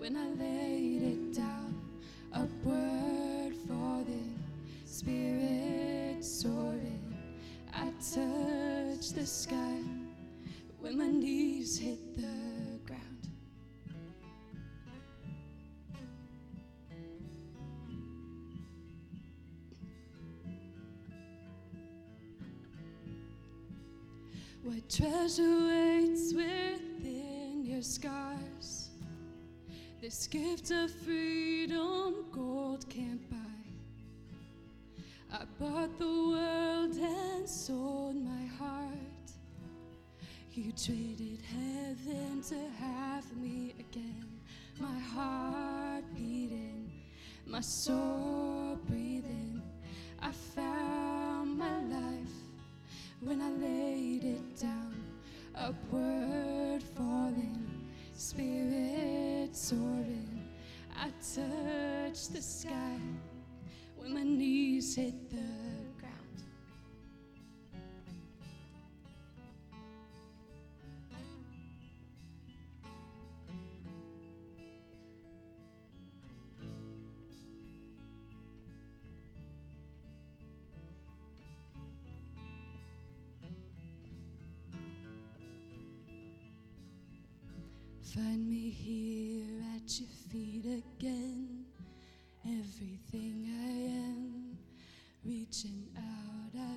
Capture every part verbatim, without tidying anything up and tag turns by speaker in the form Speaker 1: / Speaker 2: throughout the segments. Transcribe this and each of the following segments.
Speaker 1: when I laid it down, upward falling, spirit soaring. I touched the sky when my knees hit the ground. What treasure waits within your scars? This gift of freedom gold can't buy. I bought the world and sold my heart. You traded heaven to have me again. My heart beating, my soul breathing. I found my life when I laid it down, upward falling, spirit soaring. I touched the sky when my knees hit the ground. Find me here at your feet again. Everything I am, reaching out, I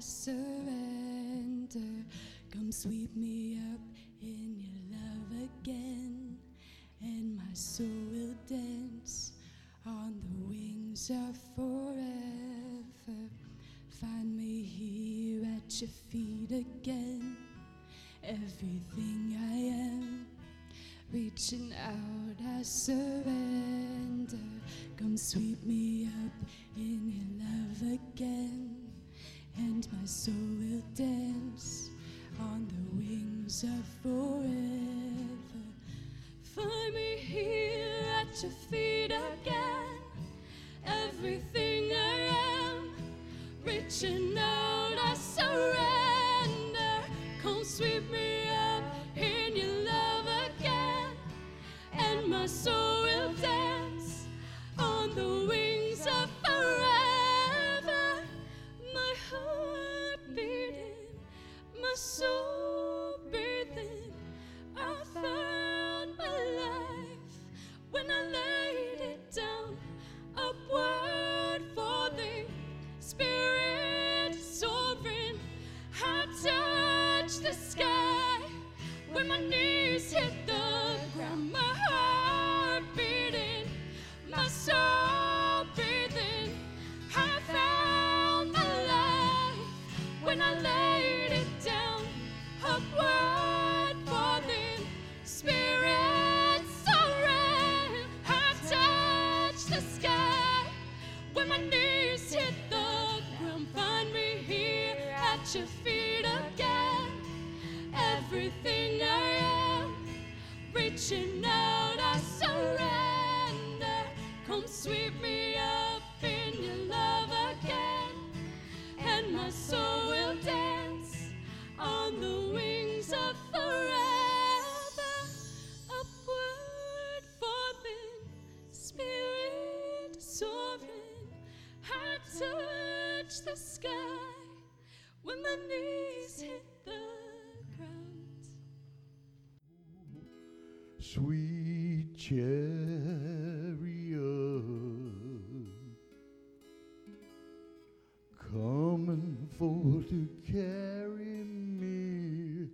Speaker 1: surrender. Come sweep me up in your love again, and my soul will dance on the wings of forever. Find me here at your feet again. Everything I am, reaching out, I surrender. Come sweep me up in your love again, and my soul will dance on the wings of forever. Find me here at your feet again. Everything I am, reaching out, I surrender. Come sweep me up in your love again, and my soul will dance on the wings of forever. My heart beating, my soul breathing. I found my life when I laid it down, upward falling, spirit soaring. I touched the sky when my knees hit the ground. My heart beating, my soul breathing. I found my life when I laid it down, upward falling, spirit soaring. I touched the sky when my knees hit the ground. Find me here at your feet again. Everything I am, reaching out, I surrender. Come sweep me up in your love again, and my soul will dance on the wings of forever. Upward falling, spirit soaring. I touch the sky when my knees hit the ground.
Speaker 2: Sweet chariot, coming for to carry me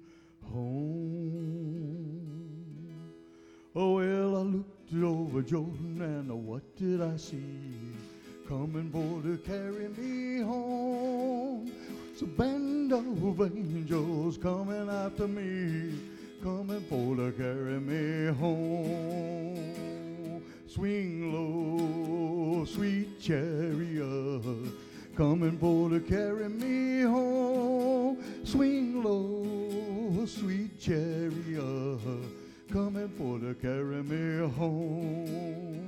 Speaker 2: home. Oh, well, I looked over Jordan and what did I see? Coming for to carry me home. It's a band of angels coming after me, coming for to carry me home. Swing low, sweet chariot, coming for to carry me home. Swing low, sweet chariot, coming for to carry me home.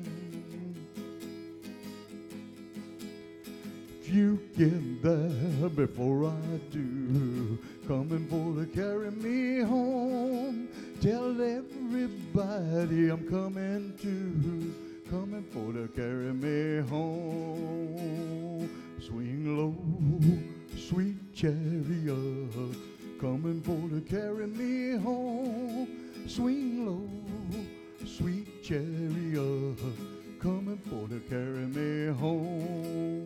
Speaker 2: If you get there before I do, coming for to carry me home. Tell everybody I'm coming to, coming for to carry me home. Swing low, sweet chariot, coming for to carry me home. Swing low, sweet chariot, coming for to carry me home.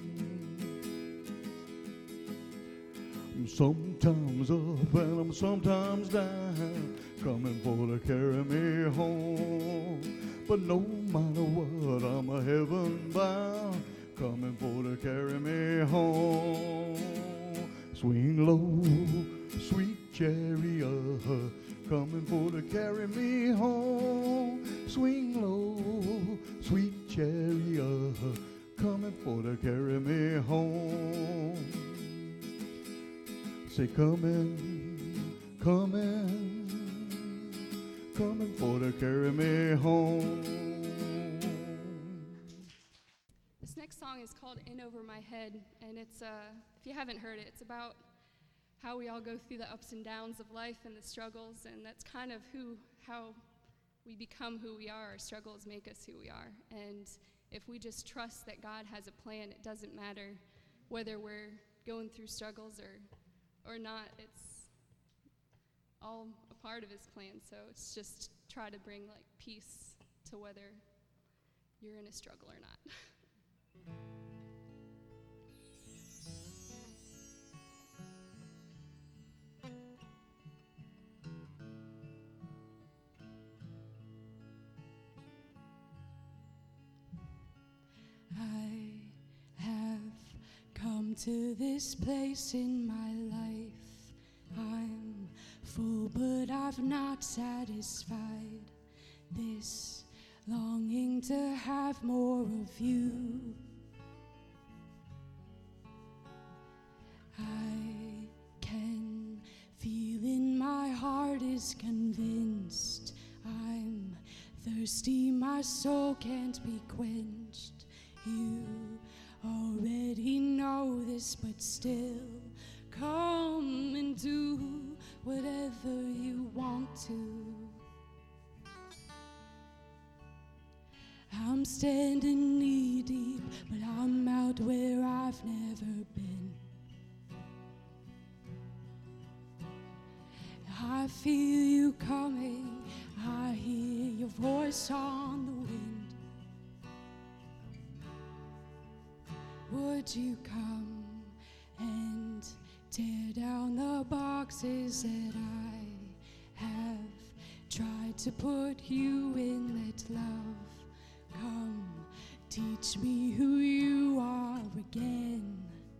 Speaker 2: I'm sometimes up and I'm sometimes down, coming for to carry me home. But no matter what, I'm a heaven bound, coming for to carry me home. Swing low, sweet chariot, coming for to carry me home. Swing low, sweet chariot, coming for to carry me home. Say coming, coming, coming for to carry me home.
Speaker 1: This next song is called In Over My Head, and it's, uh, if you haven't heard it, it's about how we all go through the ups and downs of life and the struggles, and that's kind of who, how we become who we are. Our struggles make us who we are, and if we just trust that God has a plan, it doesn't matter whether we're going through struggles or or not, it's all a part of his plan. So it's just try to bring like peace to whether you're in a struggle or not. I have come to this place in my life. I'm full, but I've not satisfied this longing to have more of you. I can feel in my heart is convinced I'm thirsty, my soul can't be quenched. You already know this, but still come and do whatever you want to. I'm standing knee deep, but I'm out where I've never been. I feel you coming, I hear your voice on the wind. Would you come and tear down the boxes that I have tried to put you in? Let love come, teach me who you are again.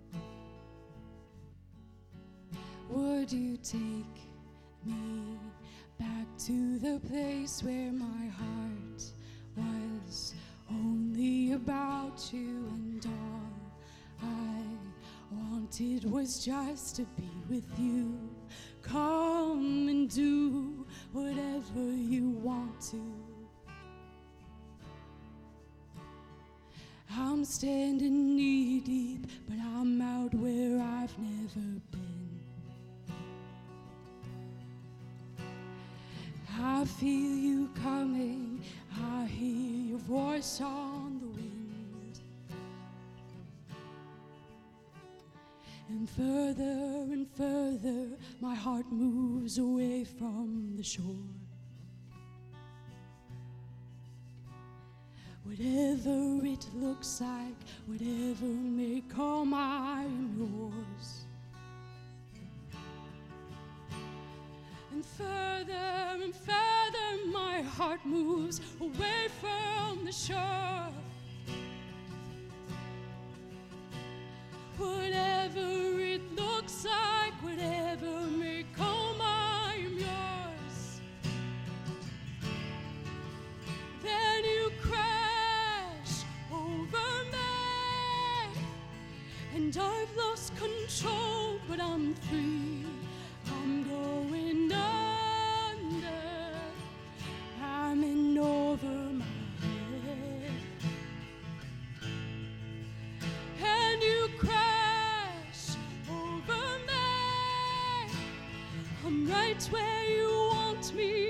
Speaker 1: Would you take me back to the place where my heart was only about you, and all I wanted was just to be with you? Come and do whatever you want to. I'm standing knee deep, but I'm out where I've never been. I feel you coming, I hear your voice on the wind. And further and further my heart moves away from the shore. Whatever it looks like, whatever may come, I am yours. And further and further my heart moves away from the shore. Whatever it looks like, whatever may come, I am yours. Then you crash over me, and I've lost control, but I'm free. I'm going under, I'm in over my head, and you crash over me. I'm right where you want me.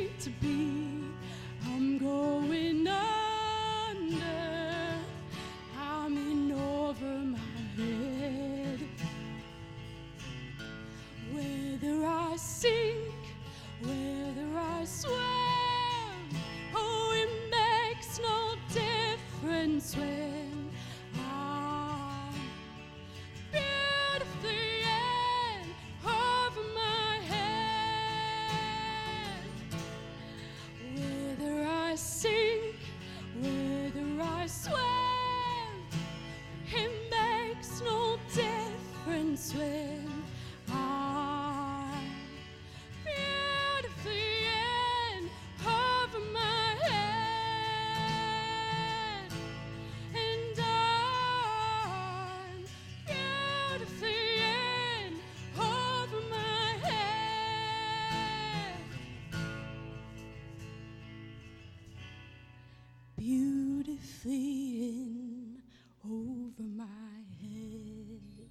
Speaker 3: fleeing over my head.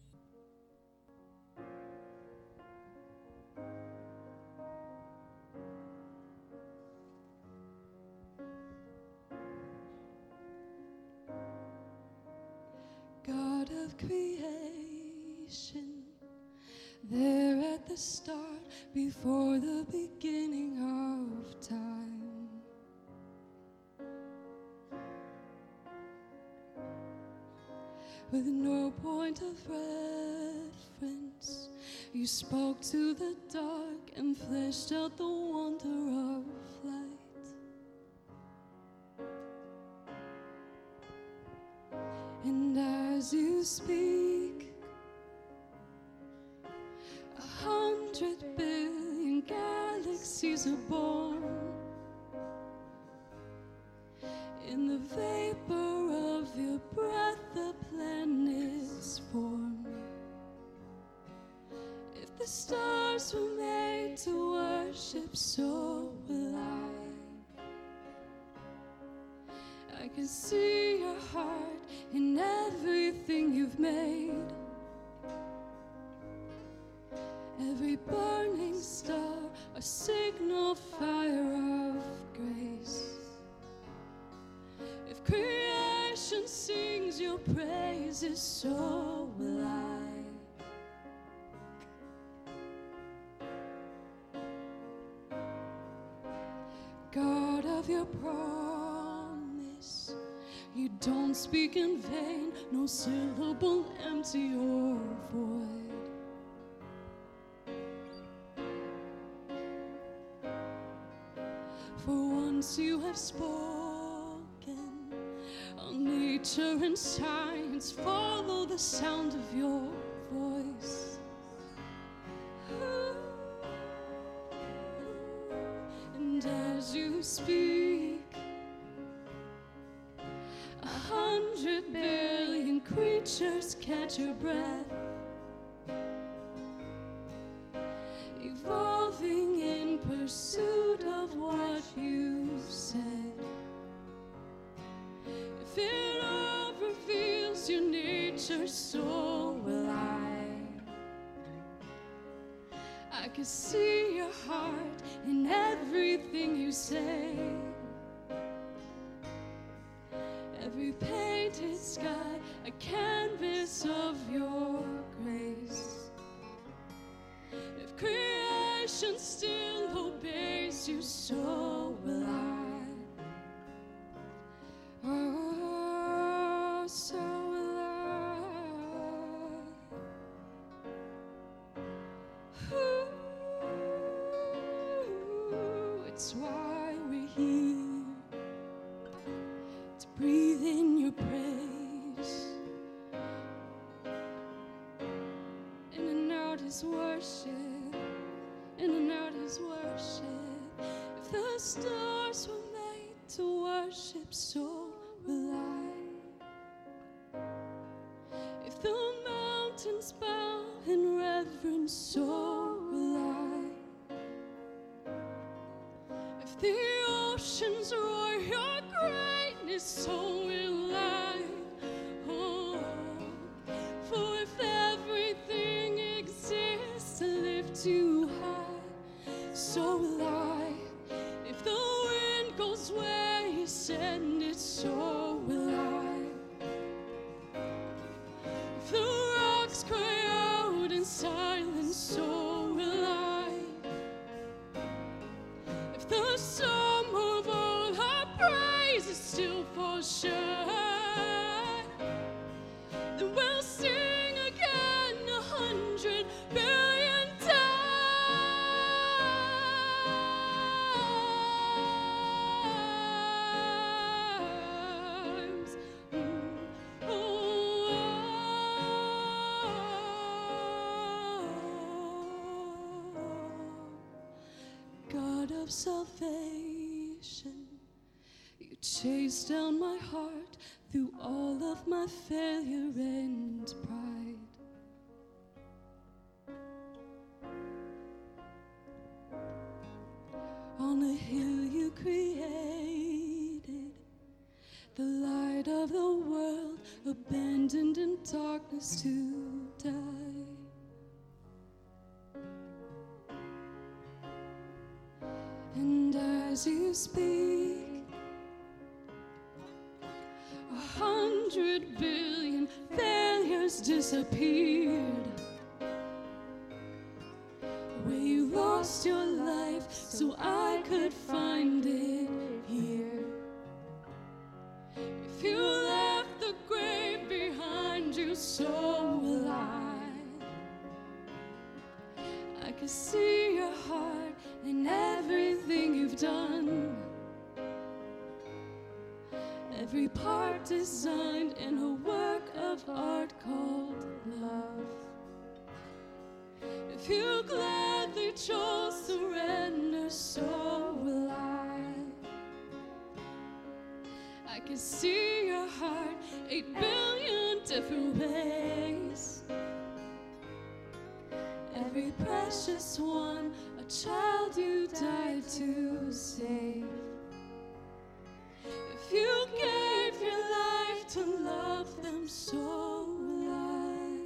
Speaker 3: God of creation, there at the start, before the beginning of time, with no point of reference, you spoke to the dark and fleshed out the wonder of light. And as you speak, a hundred billion galaxies are born. In the vapor of your breath, the planets form. If the stars were made to worship, so will I. I can see your heart in everything you've made. Every burning star, a signal fire of grace. If creation sings your praises, so will I. God of your promise, you don't speak in vain, no syllable empty or void. For once you have spoken, all nature and science follow the sound of your voice. And as you speak, a hundred billion creatures catch your breath, evolving in pursuit of what you said. If it all reveals your nature, so will I. I can see your heart in everything you say. Every painted sky, a canvas of your grace. If creation still obeys you, so will I. Oh, so will I. Ooh, it's why we're here, to breathe in your praise. In and out is worship, in and out is worship. If the stars were made to worship, so will I. If the mountains bow in reverence, so will I. If the oceans roar your greatness, so will I. Oh, for if everything exists to lift you high, so will I. If the wind goes where you send it, so will I. If the rocks cry out in silence, so will I. If the sum of all our praises still falls short, then we'll sing again a hundred billion times. Mm. Oh, God of salvation, you chased down my heart through all of my failure and pride. On a hill you created the abandoned in darkness to die. And as you speak, a hundred billion failures disappeared. Where you lost your life so I could find it here. If you left the grave behind you, so will I. I can see your heart in everything you've done. Every part designed in a work of art called love. If you gladly chose surrender, so will I. I can see your heart eight billion different ways. Every precious one, a child you died to save. If you gave your life to love them, so will I.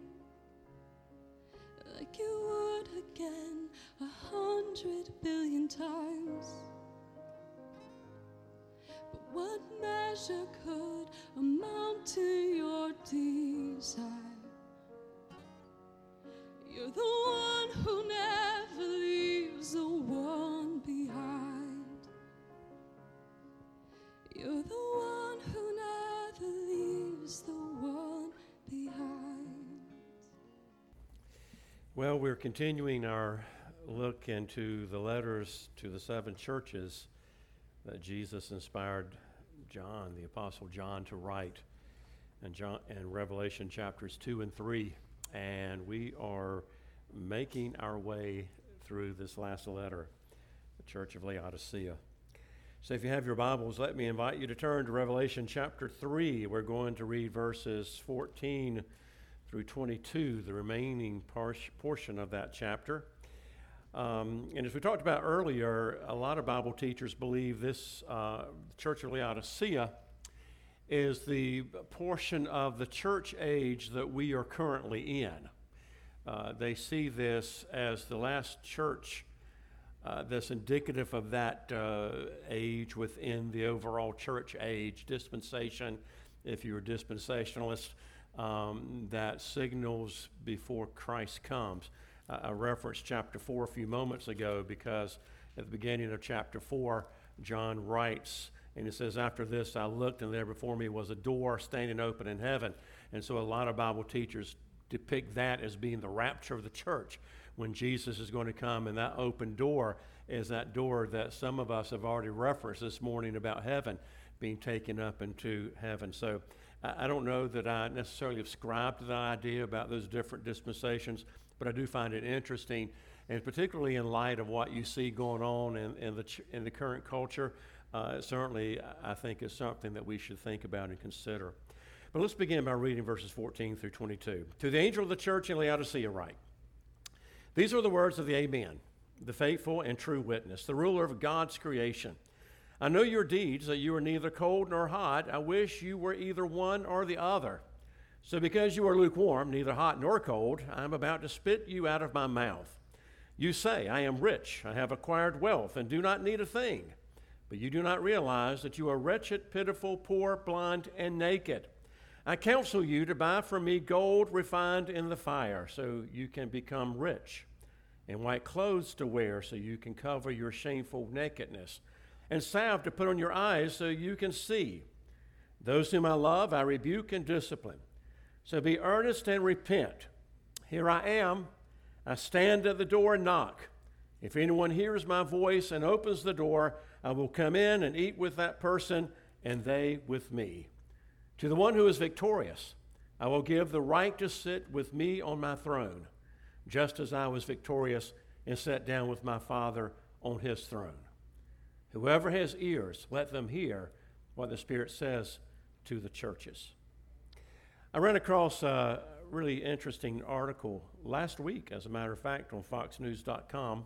Speaker 3: Like you would again a hundred billion times. But what measure could amount to your desire? You're the one who never leaves the one behind. You're the one who never leaves the one behind.
Speaker 4: Well, we're continuing our look into the letters to the seven churches that Jesus inspired John, the Apostle John, to write, and John and Revelation chapters two and three. And we are making our way through this last letter, the Church of Laodicea. So if you have your Bibles, let me invite you to turn to Revelation chapter three. We're going to read verses fourteen through twenty-two, the remaining par- portion of that chapter. Um, and as we talked about earlier, a lot of Bible teachers believe this uh, Church of Laodicea is the portion of the church age that we are currently in. Uh, they see this as the last church uh, that's indicative of that uh, age within the overall church age, dispensation, if you're a dispensationalist, um, that signals before Christ comes. Uh, I referenced chapter four a few moments ago because at the beginning of chapter four, John writes, and it says, after this I looked, and there before me was a door standing open in heaven. And so a lot of Bible teachers depict that as being the rapture of the church, when Jesus is going to come, and that open door is that door that some of us have already referenced this morning about heaven being taken up into heaven. So I, I don't know that I necessarily ascribe to the idea about those different dispensations, but I do find it interesting, and particularly in light of what you see going on in, in, the, ch- in the current culture. Uh, certainly, I think it's something that we should think about and consider. But let's begin by reading verses fourteen through twenty-two. To the angel of the church in Laodicea write, these are the words of the Amen, the faithful and true witness, the ruler of God's creation. I know your deeds, that you are neither cold nor hot. I wish you were either one or the other. So because you are lukewarm, neither hot nor cold, I am about to spit you out of my mouth. You say, I am rich, I have acquired wealth, and do not need a thing. But you do not realize that you are wretched, pitiful, poor, blind, and naked. I counsel you to buy from me gold refined in the fire, so you can become rich, and white clothes to wear, so you can cover your shameful nakedness, and salve to put on your eyes, so you can see. Those whom I love, I rebuke and discipline. So be earnest and repent. Here I am. I stand at the door and knock. If anyone hears my voice and opens the door, I will come in and eat with that person, and they with me. To the one who is victorious, I will give the right to sit with me on my throne, just as I was victorious and sat down with my Father on his throne. Whoever has ears, let them hear what the Spirit says to the churches. I ran across a really interesting article last week, as a matter of fact, on fox news dot com.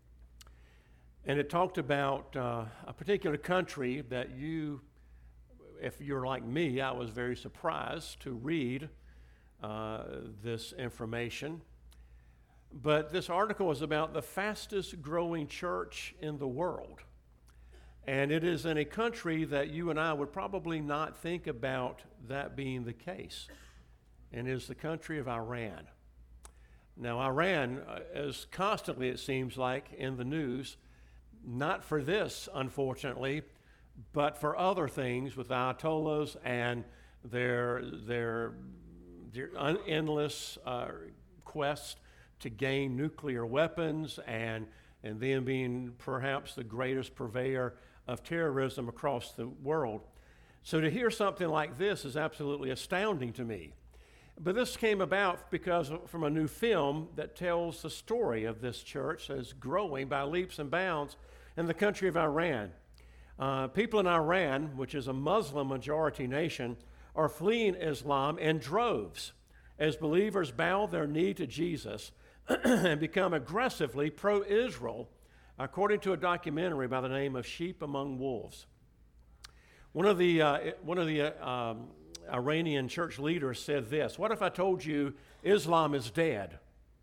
Speaker 4: And it talked about uh, a particular country that you, if you're like me, I was very surprised to read uh, this information. But this article was about the fastest growing church in the world. And it is in a country that you and I would probably not think about that being the case. And it is the country of Iran. Now, Iran uh, is constantly, it seems like, in the news, not for this, unfortunately, but for other things with Ayatollahs and their, their, their un- endless uh, quest to gain nuclear weapons and, and then being perhaps the greatest purveyor of terrorism across the world. So to hear something like this is absolutely astounding to me. But this came about because of, from a new film that tells the story of this church that is growing by leaps and bounds in the country of Iran. Uh, people in Iran, which is a Muslim majority nation, are fleeing Islam in droves as believers bow their knee to Jesus and become aggressively pro-Israel, according to a documentary by the name of Sheep Among Wolves. One of the, uh, one of the uh, um, Iranian church leaders said this: "What if I told you Islam is dead?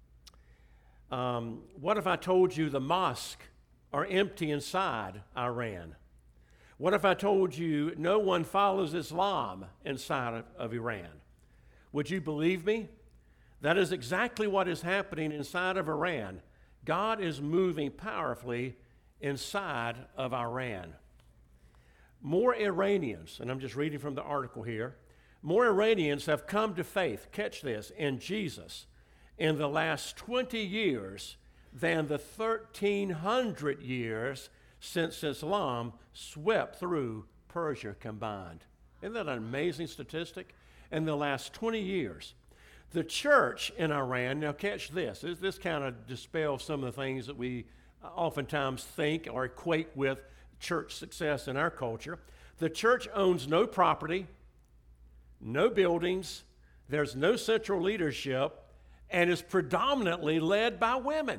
Speaker 4: Um, what if I told you the mosque are empty inside Iran? What if I told you no one follows Islam inside of, of Iran? Would you believe me? That is exactly what is happening inside of Iran. God is moving powerfully inside of Iran. More Iranians," and I'm just reading from the article here, "more Iranians have come to faith," catch this, "in Jesus in the last twenty years than the thirteen hundred years since Islam swept through Persia combined." Isn't that an amazing statistic? In the last twenty years. The church in Iran, now catch this, this, this kind of dispels some of the things that we oftentimes think or equate with church success in our culture. The church owns no property, no buildings, there's no central leadership, and is predominantly led by women.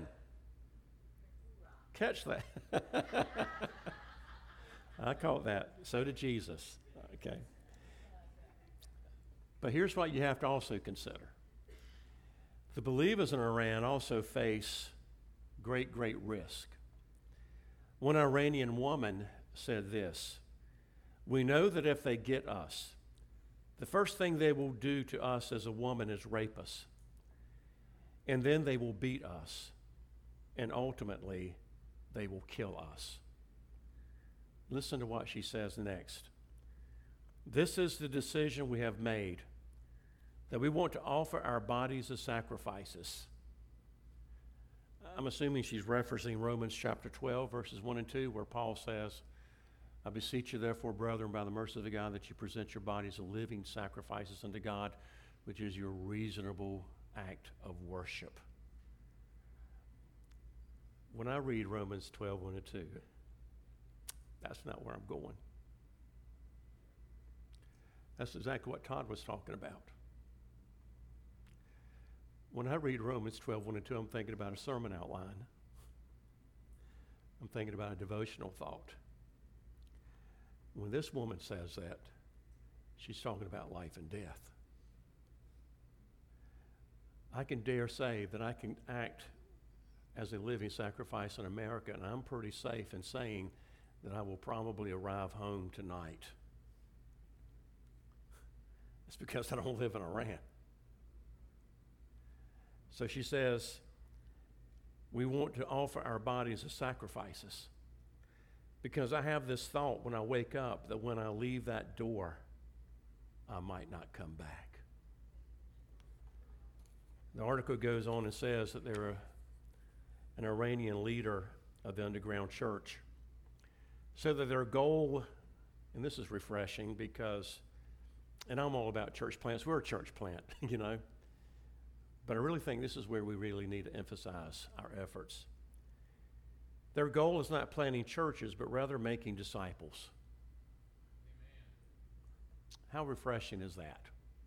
Speaker 4: Catch that. I caught that. So did Jesus. Okay. But here's what you have to also consider. The believers in Iran also face great, great risk. One Iranian woman said this: "We know that if they get us, the first thing they will do to us as a woman is rape us. And then they will beat us. And ultimately, they will kill us." Listen to what she says next. "This is the decision we have made, that we want to offer our bodies as sacrifices." I'm assuming she's referencing Romans chapter twelve, verses one and two, where Paul says, "I beseech you, therefore, brethren, by the mercy of God, that you present your bodies a living sacrifices unto God, which is your reasonable act of worship." When I read Romans twelve, one and two, that's not where I'm going. That's exactly what Todd was talking about. When I read Romans twelve, one and two, I'm thinking about a sermon outline. I'm thinking about a devotional thought. When this woman says that, she's talking about life and death. I can dare say that I can act as a living sacrifice in America, and I'm pretty safe in saying that I will probably arrive home tonight. It's because I don't live in Iran. So she says, we want to offer our bodies as sacrifices, because I have this thought when I wake up that when I leave that door, I might not come back. The article goes on and says that there are an Iranian leader of the underground church said that their goal, and this is refreshing because, and I'm all about church plants. We're a church plant, you know. But I really think this is where we really need to emphasize our efforts. Their goal is not planting churches, but rather making disciples. Amen. How refreshing is that?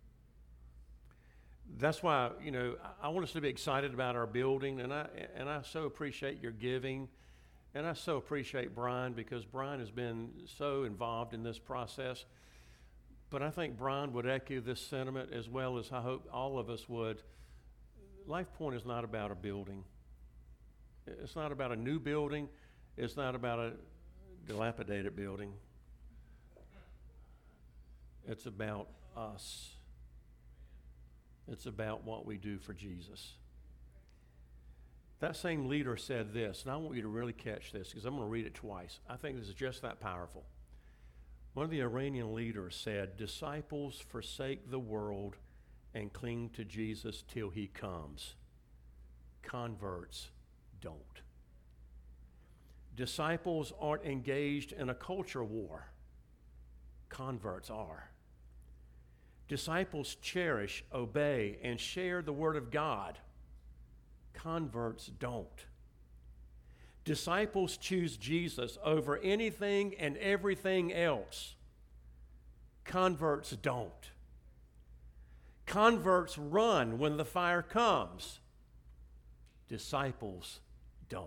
Speaker 4: That's why, you know, I, I want us to be excited about our building, and I and I so appreciate your giving, and I so appreciate Brian, because Brian has been so involved in this process. but I think Brian would echo this sentiment as well as I hope all of us would. Life Point is not about a building. It's not about a new building. It's not about a dilapidated building. It's about us. It's about what we do for Jesus. That same leader said this, and I want you to really catch this because I'm going to read it twice. I think this is just that powerful. One of the Iranian leaders said, disciples forsake the world and cling to Jesus till he comes. Converts don't. Disciples aren't engaged in a culture war. Converts are. Disciples cherish, obey, and share the Word of God. Converts don't. Disciples choose Jesus over anything and everything else. Converts don't. Converts run when the fire comes. Disciples don't.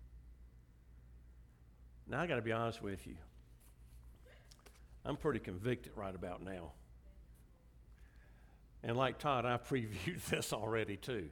Speaker 4: Now, I got to be honest with you. I'm pretty convicted right about now. And like Todd, I previewed this already too.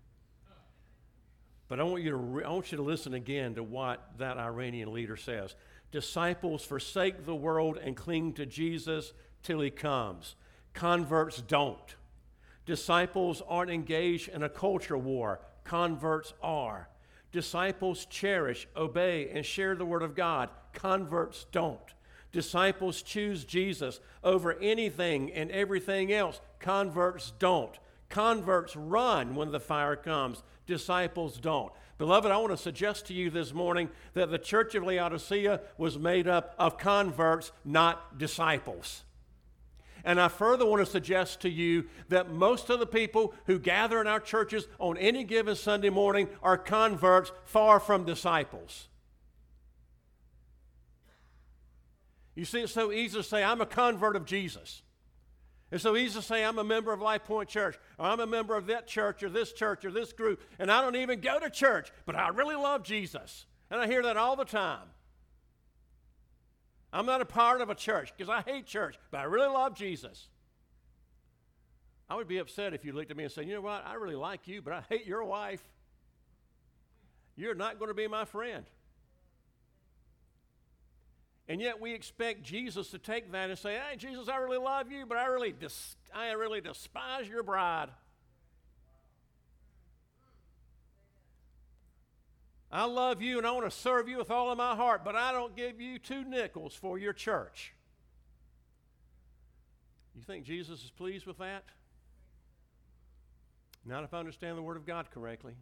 Speaker 4: But I want you to re- I want you to listen again to what that Iranian leader says. Disciples forsake the world and cling to Jesus till he comes. Converts don't. Disciples aren't engaged in a culture war. Converts are. Disciples cherish, obey, and share the Word of God. Converts don't. Disciples choose Jesus over anything and everything else. Converts don't. Converts run when the fire comes. Disciples don't. Beloved, I want to suggest to you this morning that the church of Laodicea was made up of converts, not disciples. And I further want to suggest to you that most of the people who gather in our churches on any given Sunday morning are converts, far from disciples. You see, it's so easy to say, I'm a convert of Jesus. It's so easy to say, I'm a member of Life Point Church, or I'm a member of that church, or this church, or this group, and I don't even go to church, but I really love Jesus. And I hear that all the time. I'm not a part of a church because I hate church, but I really love Jesus. I would be upset if you looked at me and said, you know what, I really like you, but I hate your wife. You're not going to be my friend. And yet we expect Jesus to take that and say, hey, Jesus, I really love you, but I really, dis- I really despise your bride. I love you and I want to serve you with all of my heart, but I don't give you two nickels for your church. You think Jesus is pleased with that? Not if I understand the Word of God correctly.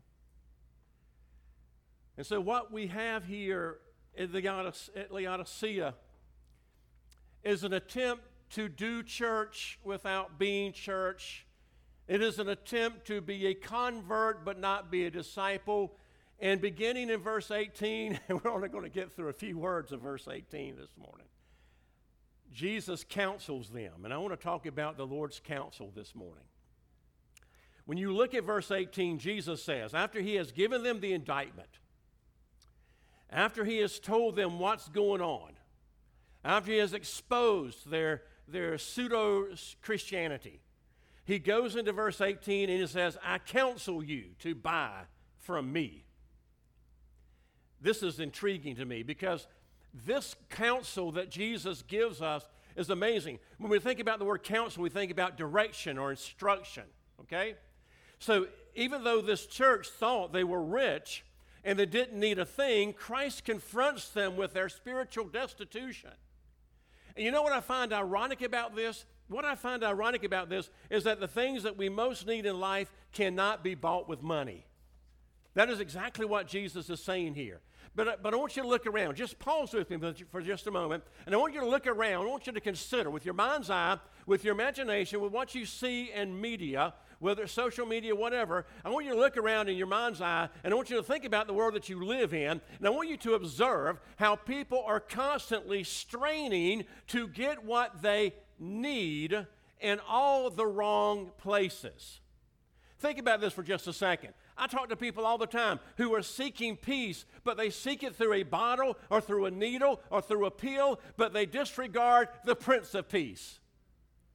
Speaker 4: And so what we have here at Laodicea is an attempt to do church without being church. It is an attempt to be a convert but not be a disciple. And beginning in verse eighteen, and we're only going to get through a few words of verse eighteen this morning, Jesus counsels them. And I want to talk about the Lord's counsel this morning. When you look at verse eighteen, Jesus says, after he has given them the indictment, after he has told them what's going on, after he has exposed their, their pseudo-Christianity, he goes into verse eighteen and he says, I counsel you to buy from me. This is intriguing to me because this counsel that Jesus gives us is amazing. When we think about the word counsel, we think about direction or instruction, okay? So even though this church thought they were rich and they didn't need a thing, Christ confronts them with their spiritual destitution. And you know what I find ironic about this? What I find ironic about this is that the things that we most need in life cannot be bought with money. That is exactly what Jesus is saying here. But, but I want you to look around. Just pause with me for just a moment. And I want you to look around. I want you to consider with your mind's eye, with your imagination, with what you see in media, whether it's social media, whatever. I want you to look around in your mind's eye, and I want you to think about the world that you live in. And I want you to observe how people are constantly straining to get what they need in all the wrong places. Think about this for just a second. I talk to people all the time who are seeking peace, but they seek it through a bottle or through a needle or through a pill, but they disregard the Prince of Peace.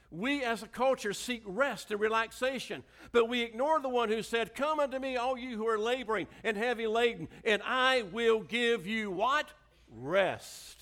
Speaker 4: We as a culture seek rest and relaxation, but we ignore the one who said, "Come unto me, all you who are laboring and heavy laden, and I will give you" what? Rest.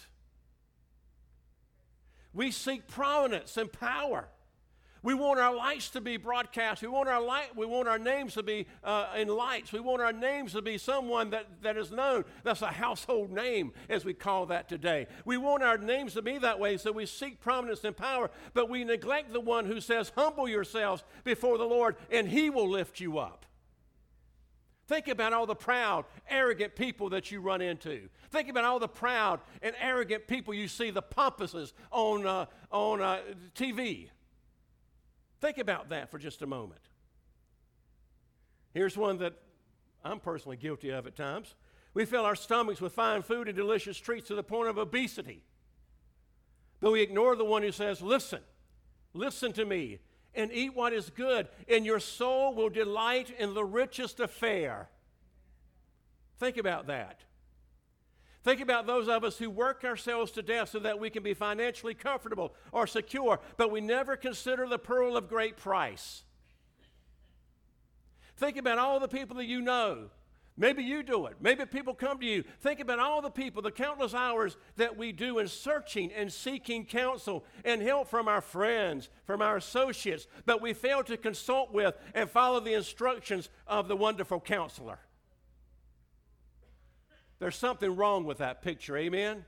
Speaker 4: We seek prominence and power. We want our lights to be broadcast. We want our light. We want our names to be uh, in lights. We want our names to be someone that, that is known. That's a household name, as we call that today. We want our names to be that way, so we seek prominence and power, but we neglect the one who says, "Humble yourselves before the Lord, and He will lift you up." Think about all the proud, arrogant people that you run into. Think about all the proud and arrogant people you see, the pompuses on, uh, on uh, T V. Think about that for just a moment. Here's one that I'm personally guilty of at times. We fill our stomachs with fine food and delicious treats to the point of obesity. But we ignore the one who says, "Listen, listen to me, and eat what is good, and your soul will delight in the richest affair." Think about that. Think about those of us who work ourselves to death so that we can be financially comfortable or secure, but we never consider the pearl of great price. Think about all the people that you know. Maybe you do it. Maybe people come to you. Think about all the people, the countless hours that we do in searching and seeking counsel and help from our friends, from our associates, but we fail to consult with and follow the instructions of the wonderful counselor. There's something wrong with that picture, amen?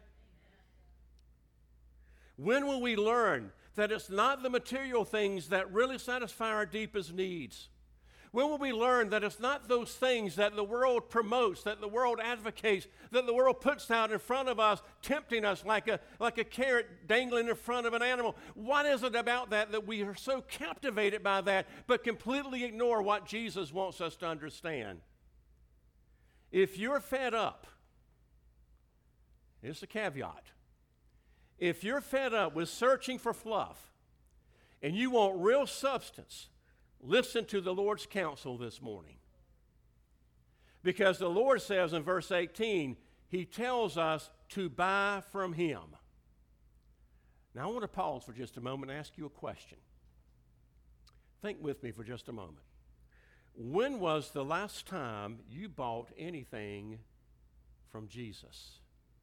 Speaker 4: When will we learn that it's not the material things that really satisfy our deepest needs? When will we learn that it's not those things that the world promotes, that the world advocates, that the world puts out in front of us, tempting us like a, like a carrot dangling in front of an animal? What is it about that that we are so captivated by that, but completely ignore what Jesus wants us to understand? If you're fed up, here's the caveat. If you're fed up with searching for fluff and you want real substance, listen to the Lord's counsel this morning. Because the Lord says in verse eighteen, He tells us to buy from Him. Now I want to pause for just a moment and ask you a question. Think with me for just a moment. When was the last time you bought anything from Jesus?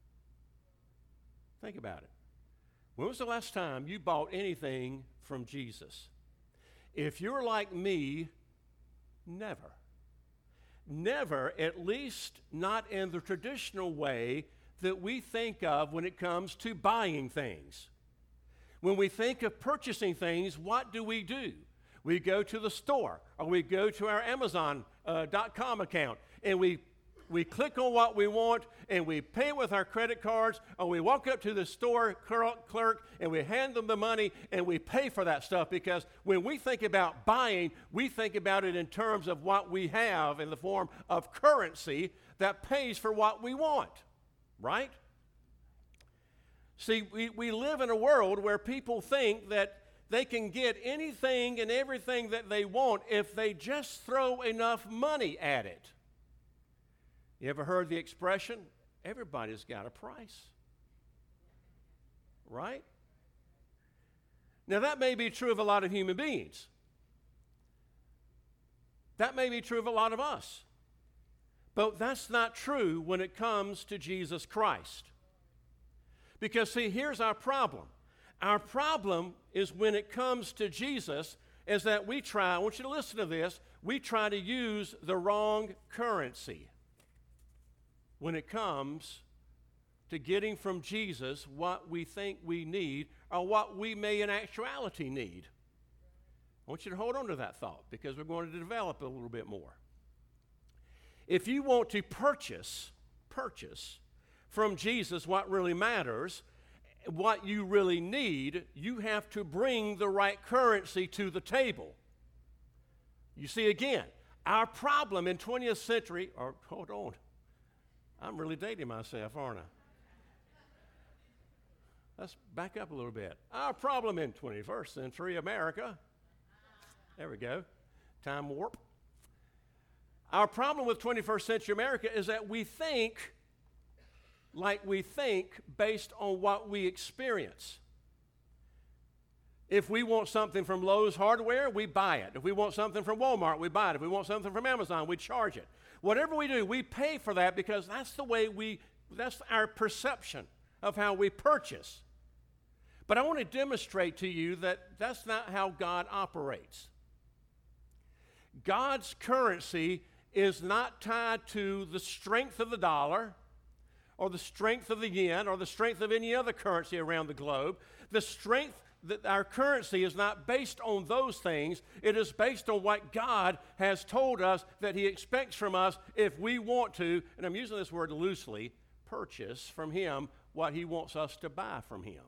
Speaker 4: Think about it. When was the last time you bought anything from Jesus? If you're like me, never. Never, at least not in the traditional way that we think of when it comes to buying things. When we think of purchasing things, what do we do? We go to the store, or we go to our Amazon dot com uh, account, and we We click on what we want, and we pay it with our credit cards, or we walk up to the store clerk, and we hand them the money, and we pay for that stuff, because when we think about buying, we think about it in terms of what we have in the form of currency that pays for what we want, right? See, we, we live in a world where people think that they can get anything and everything that they want if they just throw enough money at it. You ever heard the expression, everybody's got a price? Right? Now, that may be true of a lot of human beings. That may be true of a lot of us. But that's not true when it comes to Jesus Christ. Because, see, here's our problem. Our problem is when it comes to Jesus is that we try, I want you to listen to this, we try to use the wrong currency when it comes to getting from Jesus what we think we need or what we may in actuality need. I want you to hold on to that thought because we're going to develop it a little bit more. If you want to purchase, purchase from Jesus what really matters, what you really need, you have to bring the right currency to the table. You see, again, our problem in twentieth century, or hold on, I'm really dating myself, aren't I? Let's back up a little bit. Our problem in twenty-first century America, there we go, time warp. Our problem with twenty-first century America is that we think like we think based on what we experience. If we want something from Lowe's Hardware, we buy it. If we want something from Walmart, we buy it. If we want something from Amazon, we charge it. Whatever we do, we pay for that because that's the way we, that's our perception of how we purchase. But I want to demonstrate to you that that's not how God operates. God's currency is not tied to the strength of the dollar or the strength of the yen or the strength of any other currency around the globe. The strength that our currency is not based on those things. It is based on what God has told us that he expects from us if we want to, and I'm using this word loosely, purchase from him what he wants us to buy from him.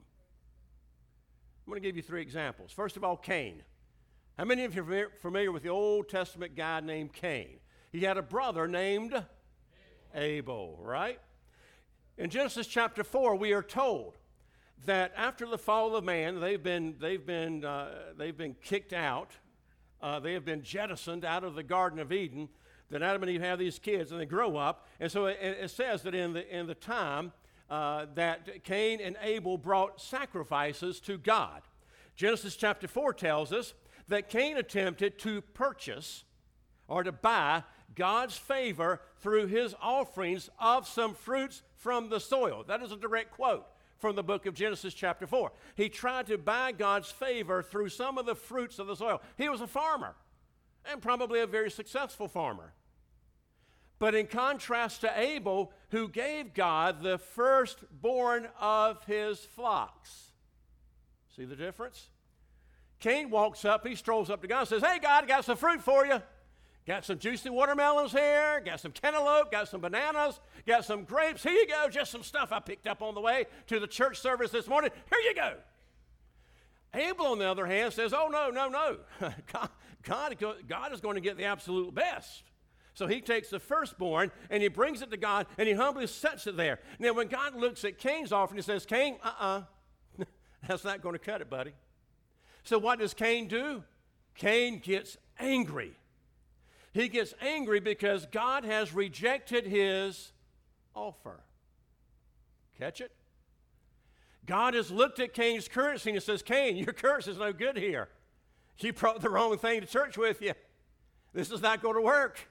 Speaker 4: I'm going to give you three examples. First of all, Cain. How many of you are familiar with the Old Testament guy named Cain? He had a brother named Abel, Abel, right? In Genesis chapter four, we are told that after the fall of man, they've been, they've been, uh, they've been kicked out. Uh, they have been jettisoned out of the Garden of Eden. Then Adam and Eve have these kids, and they grow up. And so it, it says that in the, in the time uh, that Cain and Abel brought sacrifices to God. Genesis chapter four tells us that Cain attempted to purchase or to buy God's favor through his offerings of some fruits from the soil. That is a direct quote from the book of Genesis chapter four. He tried to buy God's favor through some of the fruits of the soil. He was a farmer, and probably a very successful farmer. But in contrast to Abel, who gave God the firstborn of his flocks. See the difference? Cain walks up, he strolls up to God and says, "Hey God, I got some fruit for you. Got some juicy watermelons here, got some cantaloupe, got some bananas, got some grapes. Here you go, just some stuff I picked up on the way to the church service this morning. Here you go." Abel, on the other hand, says, "Oh, no, no, no. God, God, God is going to get the absolute best." So he takes the firstborn and he brings it to God and he humbly sets it there. Now, when God looks at Cain's offering, he says, "Cain, uh-uh, that's not going to cut it, buddy." So what does Cain do? Cain gets angry. He gets angry because God has rejected his offer. Catch it? God has looked at Cain's currency and he says, "Cain, your currency is no good here. You brought the wrong thing to church with you. This is not going to work."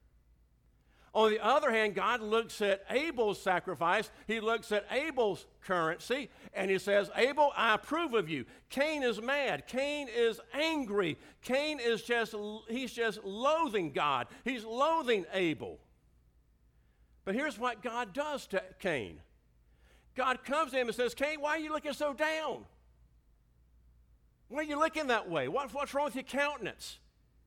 Speaker 4: On the other hand, God looks at Abel's sacrifice. He looks at Abel's currency, and he says, "Abel, I approve of you." Cain is mad. Cain is angry. Cain is just, he's just loathing God. He's loathing Abel. But here's what God does to Cain. God comes to him and says, "Cain, why are you looking so down? Why are you looking that way? What, what's wrong with your countenance?"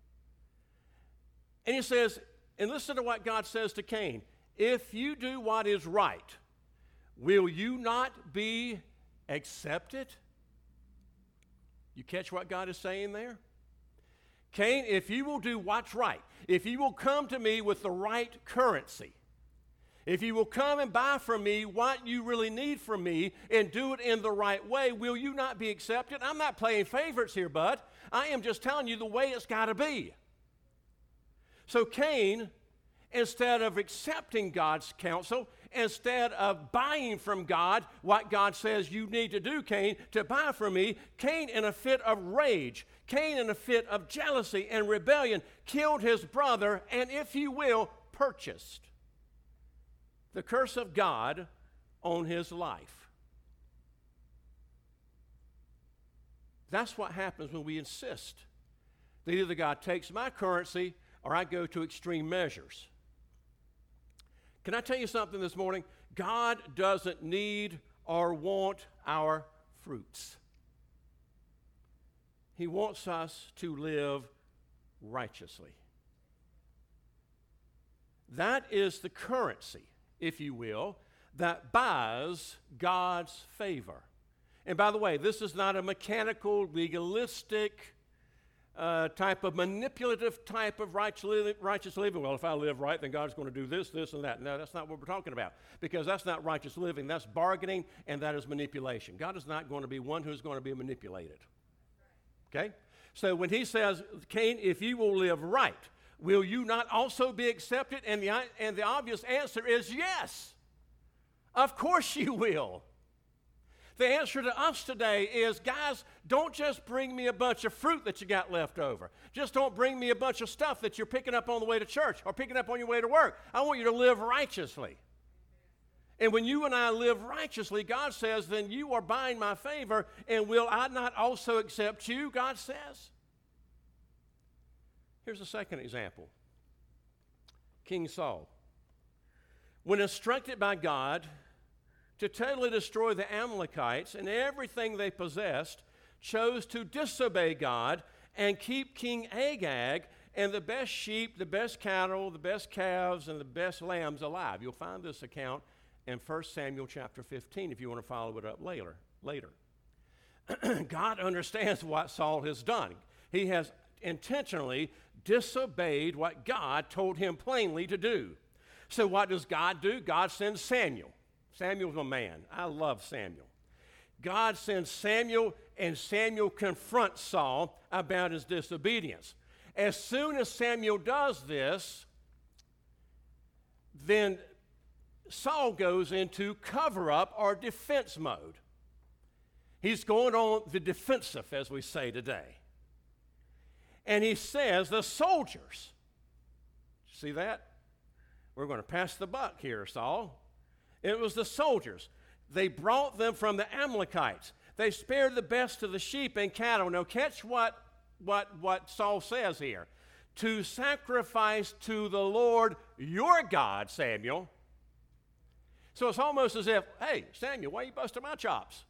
Speaker 4: And he says, and listen to what God says to Cain. "If you do what is right, will you not be accepted?" You catch what God is saying there? Cain, if you will do what's right, if you will come to me with the right currency, if you will come and buy from me what you really need from me and do it in the right way, will you not be accepted? I'm not playing favorites here, bud. I am just telling you the way it's got to be. So Cain, instead of accepting God's counsel, instead of buying from God what God says you need to do, Cain, to buy from me, Cain, in a fit of rage, Cain, in a fit of jealousy and rebellion, killed his brother and, if you will, purchased the curse of God on his life. That's what happens when we insist that either God takes my currency or I go to extreme measures. Can I tell you something this morning? God doesn't need or want our fruits. He wants us to live righteously. That is the currency, if you will, that buys God's favor. And by the way, this is not a mechanical, legalistic, Uh, type of manipulative type of righteous living, righteous living. Well, if I live right, then God's going to do this, this, and that. No, that's not what we're talking about, because that's not righteous living. That's bargaining, and that is manipulation. God is not going to be one who's going to be manipulated. Okay? So when he says, "Cain, if you will live right, will you not also be accepted?" And the, and the obvious answer is yes. Of course you will. The answer to us today is, guys, don't just bring me a bunch of fruit that you got left over. Just don't bring me a bunch of stuff that you're picking up on the way to church or picking up on your way to work. I want you to live righteously. And when you and I live righteously, God says, then you are buying my favor, and will I not also accept you, God says? Here's a second example. King Saul. When instructed by God to totally destroy the Amalekites and everything they possessed, chose to disobey God and keep King Agag and the best sheep, the best cattle, the best calves, and the best lambs alive. You'll find this account in First Samuel chapter fifteen if you want to follow it up later. later. God understands what Saul has done. He has intentionally disobeyed what God told him plainly to do. So what does God do? God sends Samuel. Samuel's a man. I love Samuel. God sends Samuel, and Samuel confronts Saul about his disobedience. As soon as Samuel does this, then Saul goes into cover-up or defense mode. He's going on the defensive, as we say today. And he says, the soldiers, see that? We're going to pass the buck here, Saul. It was the soldiers. They brought them from the Amalekites. They spared the best of the sheep and cattle. Now catch what, what, what Saul says here. To sacrifice to the Lord your God, Samuel. So it's almost as if, hey, Samuel, why are you busting my chops?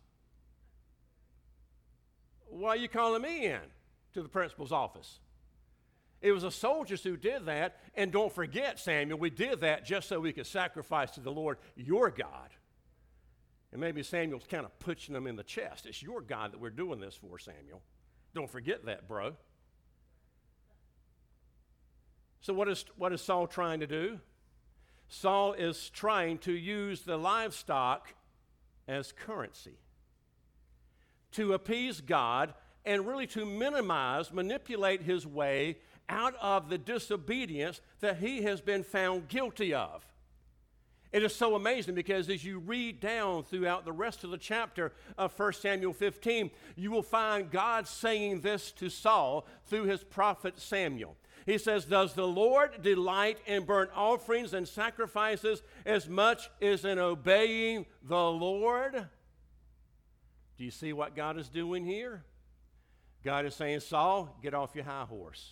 Speaker 4: Why are you calling me in to the principal's office? It was the soldiers who did that, and don't forget, Samuel, we did that just so we could sacrifice to the Lord your God. And maybe Samuel's kind of pushing them in the chest. It's your God that we're doing this for, Samuel. Don't forget that, bro. So what is, what is Saul trying to do? Saul is trying to use the livestock as currency to appease God and really to minimize, manipulate his way out of the disobedience that he has been found guilty of. It is so amazing because as you read down throughout the rest of the chapter of First Samuel fifteen, you will find God saying this to Saul through his prophet Samuel. He says, does the Lord delight in burnt offerings and sacrifices as much as in obeying the Lord? Do you see what God is doing here? God is saying, Saul, get off your high horse.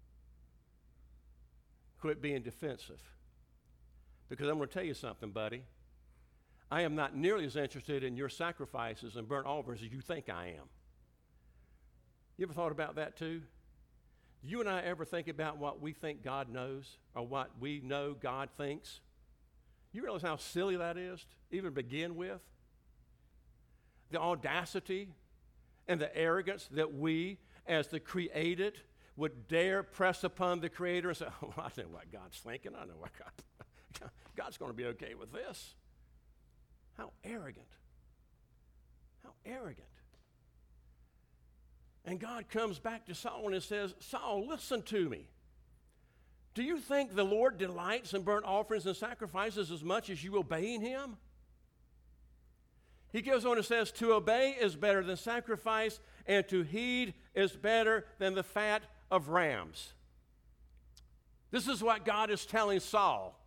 Speaker 4: Quit being defensive. Because I'm going to tell you something, buddy. I am not nearly as interested in your sacrifices and burnt offerings as you think I am. You ever thought about that too? Do you and I ever think about what we think God knows or what we know God thinks? You realize how silly that is to even begin with? The audacity and the arrogance that we, as the created, would dare press upon the Creator and say, oh, I know what God's thinking. I know what God, God's going to be okay with this. How arrogant. How arrogant. And God comes back to Saul and says, Saul, listen to me. Do you think the Lord delights in burnt offerings and sacrifices as much as you obeying him? He goes on and says, to obey is better than sacrifice, and to heed is better than the fat of rams. This is what God is telling Saul.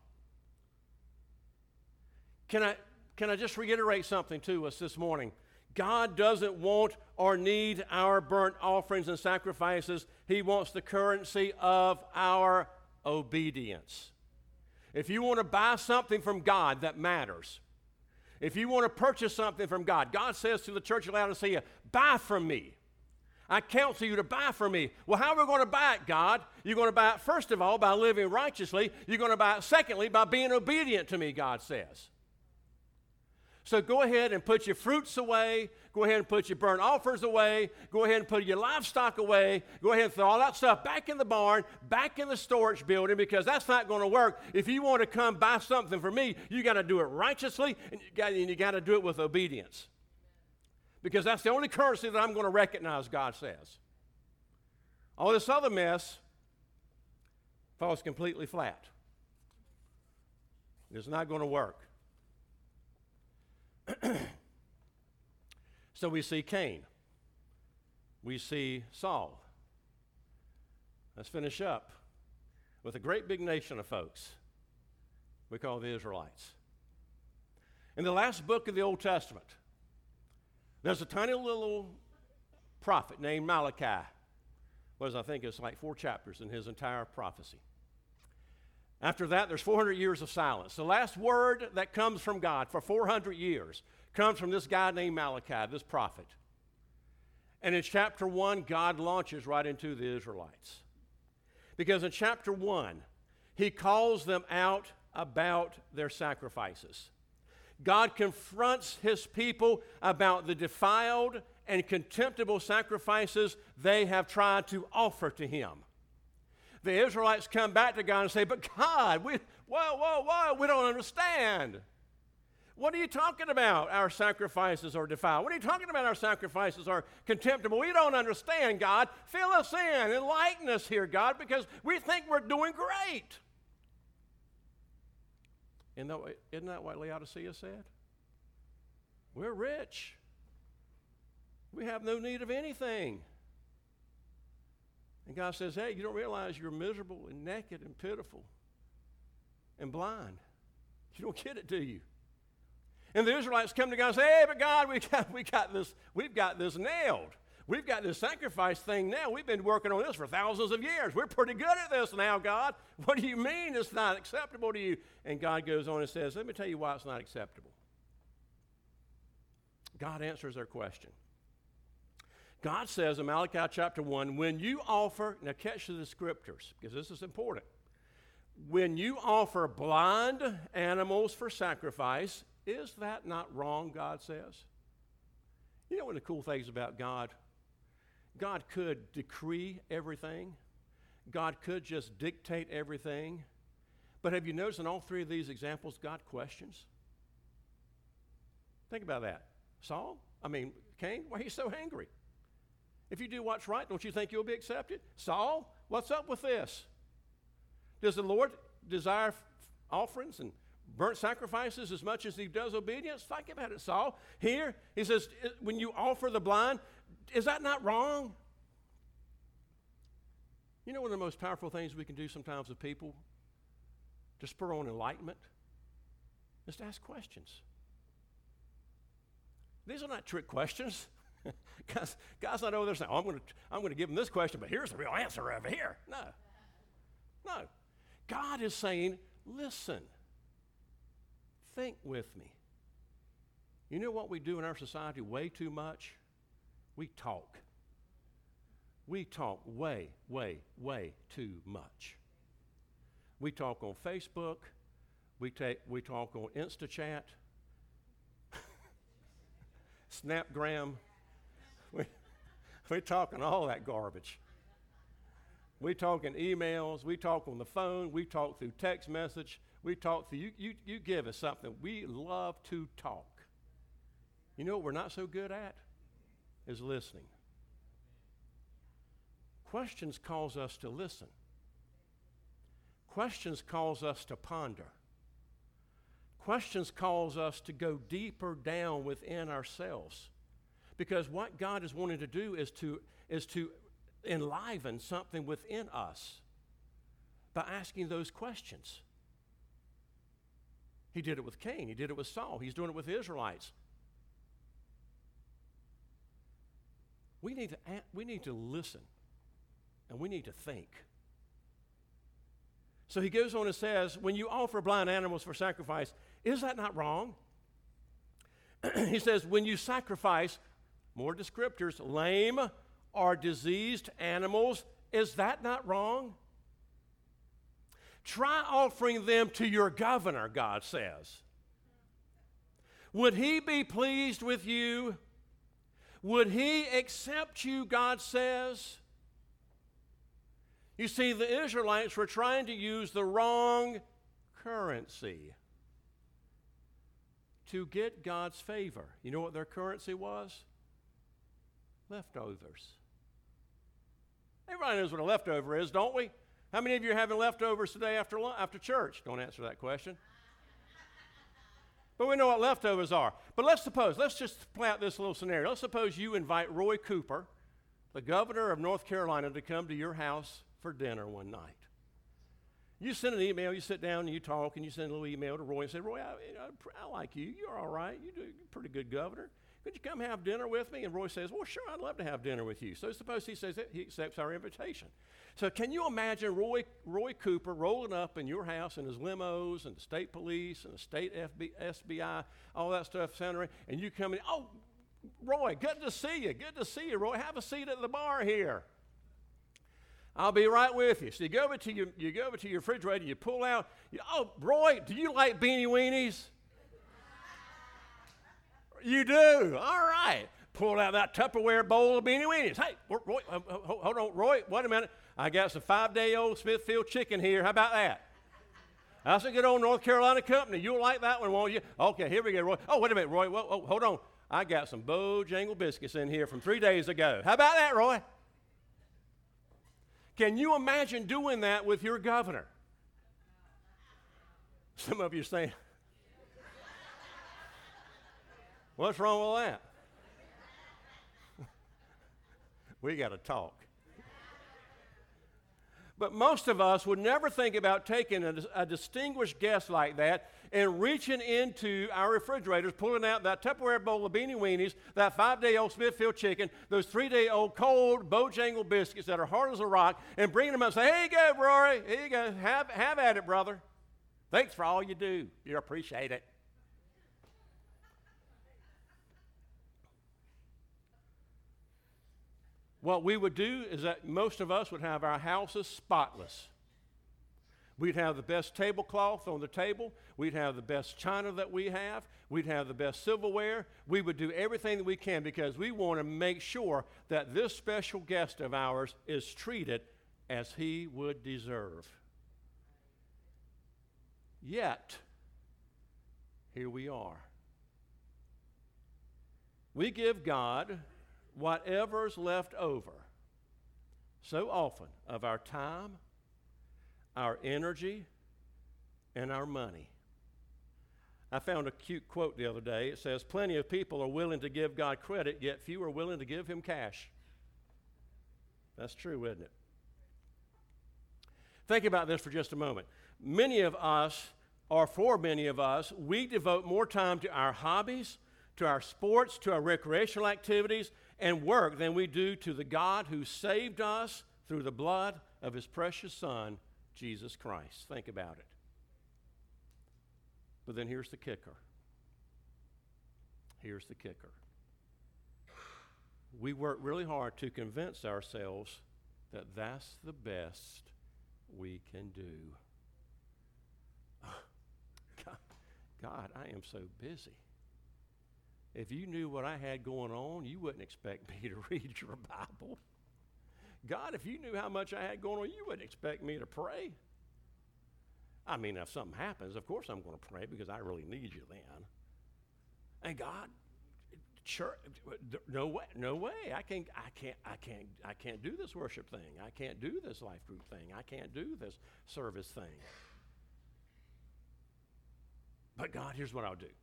Speaker 4: Can I, can I just reiterate something to us this morning? God doesn't want or need our burnt offerings and sacrifices. He wants the currency of our obedience. If you want to buy something from God that matters, if you want to purchase something from God, God says to the church of Laodicea, buy from me. I counsel you to buy from me. Well, how are we going to buy it, God? You're going to buy it, first of all, by living righteously. You're going to buy it, secondly, by being obedient to me, God says. So go ahead and put your fruits away. Go ahead and put your burnt offerings away. Go ahead and put your livestock away. Go ahead and throw all that stuff back in the barn, back in the storage building, because that's not going to work. If you want to come buy something from me, you got to do it righteously, and you got, and you got to do it with obedience. Because that's the only currency that I'm going to recognize, God says. All this other mess falls completely flat. It's not going to work. So we see Cain. We see Saul. Let's finish up with a great big nation of folks we call the Israelites. In the last book of the Old Testament, there's a tiny little prophet named Malachi. Was I think it's like four chapters in his entire prophecy. After that, there's four hundred years of silence. The last word that comes from God for four hundred years comes from this guy named Malachi, this prophet. And in chapter one, God launches right into the Israelites. Because in chapter one, he calls them out about their sacrifices. God confronts his people about the defiled and contemptible sacrifices they have tried to offer to him. The Israelites come back to God and say, but God, we, whoa, whoa, whoa, we don't understand. What are you talking about? Our sacrifices are defiled. What are you talking about? Our sacrifices are contemptible. We don't understand, God. Fill us in. Enlighten us here, God, because we think we're doing great. Isn't that, what, isn't that what Laodicea said? We're rich. We have no need of anything. And God says, hey, you don't realize you're miserable and naked and pitiful and blind. You don't get it, do you? And the Israelites come to God and say, hey, but God, we got, we got this, we've got this nailed. We've got this sacrifice thing now. We've been working on this for thousands of years. We're pretty good at this now, God. What do you mean it's not acceptable to you? And God goes on and says, let me tell you why it's not acceptable. God answers their question. God says in Malachi chapter one, when you offer, now catch the scriptures, because this is important. When you offer blind animals for sacrifice, is that not wrong, God says? You know one of the cool things about God? God could decree everything. God could just dictate everything. But have you noticed in all three of these examples, God questions? Think about that. Saul, I mean, Cain, why are you so angry? If you do what's right, don't you think you'll be accepted? Saul, what's up with this? Does the Lord desire f- offerings and burnt sacrifices as much as he does obedience? Think about it, Saul. Here, he says, when you offer the blind, is that not wrong? You know one of the most powerful things we can do sometimes with people to spur on enlightenment is to ask questions. These are not trick questions. God's, God's not over there saying, oh, I'm going to I'm going to give him this question, but here's the real answer over here. No. No. God is saying, listen. Think with me. You know what we do in our society way too much? We talk. We talk way, way, way too much. We talk on Facebook. We, take, we talk on InstaChat. Snapgram. We, we talk on all that garbage. We talk in emails. We talk on the phone. We talk through text message. We talk through, you, you, you give us something. We love to talk. You know what we're not so good at? Is listening. Questions cause us to listen. Questions cause us to ponder. Questions cause us to go deeper down within ourselves. Because what God is wanting to do is to, is to enliven something within us by asking those questions. He did it with Cain. He did it with Saul. He's doing it with the Israelites. We need to, we need to listen, and we need to think. So he goes on and says, when you offer blind animals for sacrifice, is that not wrong? He says, when you sacrifice, more descriptors, lame or diseased animals, is that not wrong? Try offering them to your governor, God says. Would he be pleased with you? Would he accept you, God says? You see, the Israelites were trying to use the wrong currency to get God's favor. You know what their currency was? Leftovers. Everybody knows what a leftover is, don't we? How many of you are having leftovers today after, after church? Don't answer that question. But we know what leftovers are. But let's suppose, let's just play out this little scenario. Let's suppose you invite Roy Cooper, the governor of North Carolina, to come to your house for dinner one night. You send an email, you sit down and you talk, and you send a little email to Roy and say, Roy, I, you know, I like you. You're all right. You do a pretty good governor. Could you come have dinner with me? And Roy says, well, sure, I'd love to have dinner with you. So suppose he says that he accepts our invitation. So can you imagine Roy, Roy Cooper rolling up in your house in his limos and the state police and the state F B, S B I, all that stuff, sounding, and you come in, oh, Roy, good to see you. Good to see you, Roy. Have a seat at the bar here. I'll be right with you. So you go over to your, you go over to your refrigerator, you pull out, you, oh, Roy, do you like Beanie Weenies? You do. All right. Pull out that Tupperware bowl of Beanie Weenies. Hey, Roy, uh, hold on, Roy, wait a minute. I got some five-day-old Smithfield chicken here. How about that? That's a good old North Carolina company. You'll like that one, won't you? Okay, here we go, Roy. Oh, wait a minute, Roy. Whoa, whoa, hold on. I got some Bojangle biscuits in here from three days ago. How about that, Roy? Can you imagine doing that with your governor? Some of you are saying, what's wrong with that? We got to talk. But most of us would never think about taking a, a distinguished guest like that and reaching into our refrigerators, pulling out that Tupperware bowl of Beanie Weenies, that five-day-old Smithfield chicken, those three-day-old cold Bojangle biscuits that are hard as a rock, and bringing them up and say, here you go, Rory, here you go, have, have at it, brother. Thanks for all you do. You appreciate it. What we would do is that most of us would have our houses spotless. We'd have the best tablecloth on the table. We'd have the best china that we have. We'd have the best silverware. We would do everything that we can because we want to make sure that this special guest of ours is treated as he would deserve. Yet, here we are. We give God whatever's left over so often of our time, our energy, and our money. I found a cute quote the other day. It says, plenty of people are willing to give God credit, yet few are willing to give him cash. That's true, isn't it? Think about this for just a moment. Many of us, or for many of us, we devote more time to our hobbies, to our sports, to our recreational activities, and work than we do to the God who saved us through the blood of his precious Son, Jesus Christ. Think about it. But then here's the kicker. Here's the kicker. We work really hard to convince ourselves that that's the best we can do. God, God, I am so busy. If you knew what I had going on, you wouldn't expect me to read your Bible. God, if you knew how much I had going on, you wouldn't expect me to pray. I mean, if something happens, of course I'm going to pray because I really need you then. And God, church, no way, no way. I can't, I can't, I can't, I can't do this worship thing. I can't do this life group thing. I can't do this service thing. But God, here's what I'll do.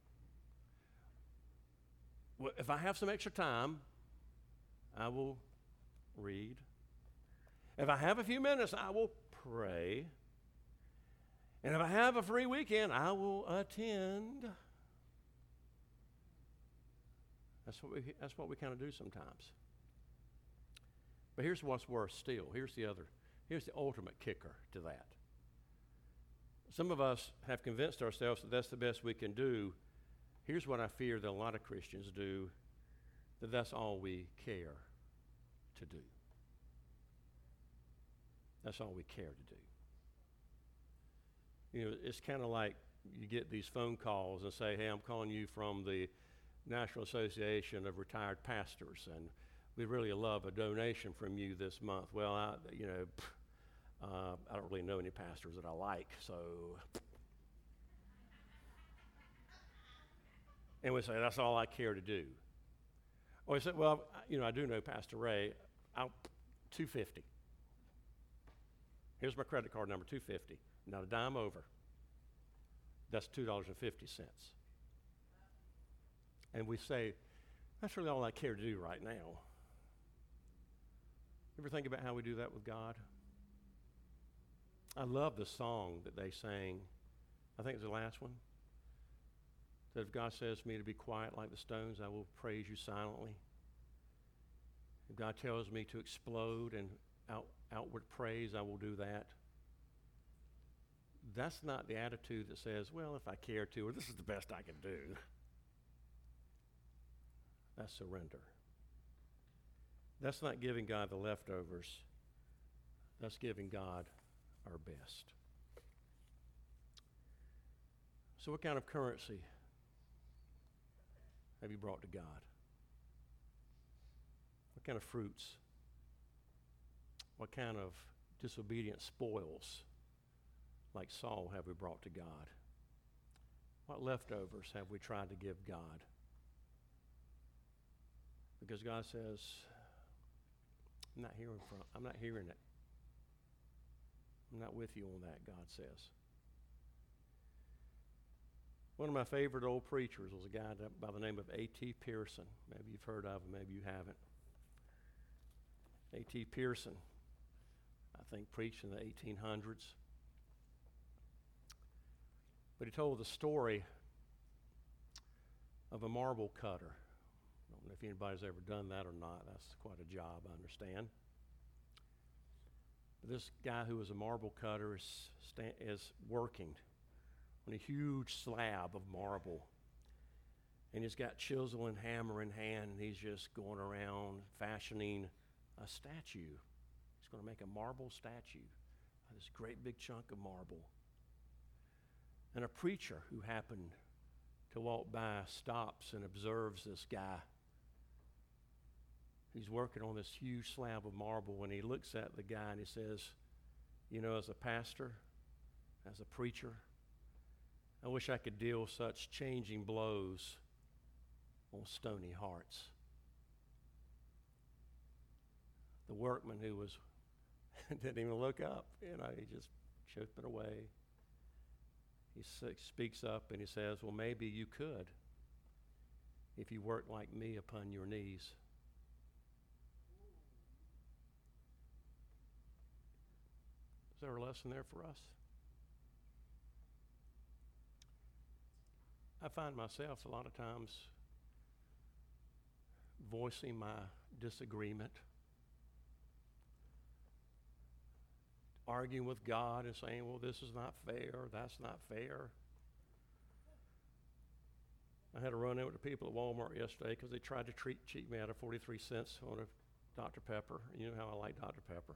Speaker 4: Well, if I have some extra time, I will read. If I have a few minutes, I will pray. And if I have a free weekend, I will attend. That's what we, that's what we kind of do sometimes. But here's what's worse still. Here's the other, here's the ultimate kicker to that. Some of us have convinced ourselves that that's the best we can do. Here's what I fear that a lot of Christians do, that that's all we care to do. That's all we care to do. You know, it's kind of like you get these phone calls and say, hey, I'm calling you from the National Association of Retired Pastors, and we really love a donation from you this month. Well, I, you know, uh, I don't really know any pastors that I like, so... And we say, that's all I care to do. Or we say, well, you know, I do know Pastor Ray. I'll, two hundred fifty dollars. Here's my credit card number, two hundred fifty dollars. Not a dime over. That's two dollars and fifty cents. And we say, that's really all I care to do right now. Ever think about how we do that with God? I love the song that they sang. I think it's the last one. That if God says to me to be quiet like the stones, I will praise you silently. If God tells me to explode and out, outward praise, I will do that. That's not the attitude that says, well, if I care to, or this is the best I can do. That's surrender. That's not giving God the leftovers. That's giving God our best. So what kind of currency have you brought to God? What kind of fruits? What kind of disobedient spoils, like Saul, have we brought to God? What leftovers have we tried to give God? Because God says, I'm not hearing from, I'm not hearing it. I'm not with you on that, God says. One of my favorite old preachers was a guy by the name of A T Pearson. Maybe you've heard of him, maybe you haven't. A T Pearson, I think, preached in the eighteen hundreds. But he told the story of a marble cutter. I don't know if anybody's ever done that or not. That's quite a job, I understand. But this guy who was a marble cutter is, sta- is working on a huge slab of marble. And he's got chisel and hammer in hand, and he's just going around fashioning a statue. He's going to make a marble statue, this great big chunk of marble. And a preacher who happened to walk by stops and observes this guy. He's working on this huge slab of marble, and he looks at the guy and he says, you know, as a pastor, as a preacher, I wish I could deal such changing blows on stony hearts. The workman who was, didn't even look up, you know, he just chipped it away. He speaks up and he says, well, maybe you could if you worked like me upon your knees. Is there a lesson there for us? I find myself a lot of times voicing my disagreement, arguing with God and saying, well, this is not fair, that's not fair. I had a run in with the people at Walmart yesterday because they tried to treat, cheat me out of forty-three cents on a Doctor Pepper. You know how I like Doctor Pepper.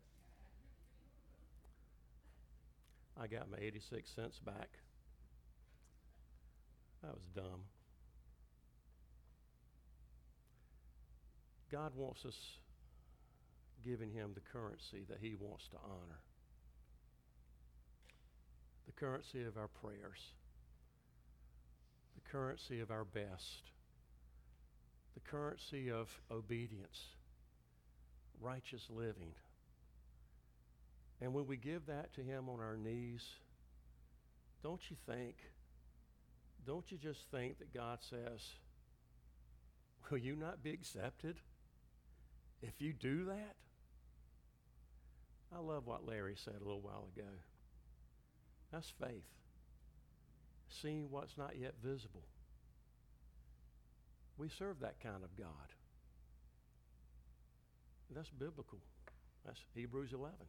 Speaker 4: I got my eighty-six cents back. That was dumb. God wants us giving him the currency that he wants to honor. The currency of our prayers. The currency of our best. The currency of obedience. Righteous living. And when we give that to him on our knees, don't you think, don't you just think that God says, will you not be accepted if you do that? I love what Larry said a little while ago. That's faith. Seeing what's not yet visible. We serve that kind of God. That's biblical. That's Hebrews eleven.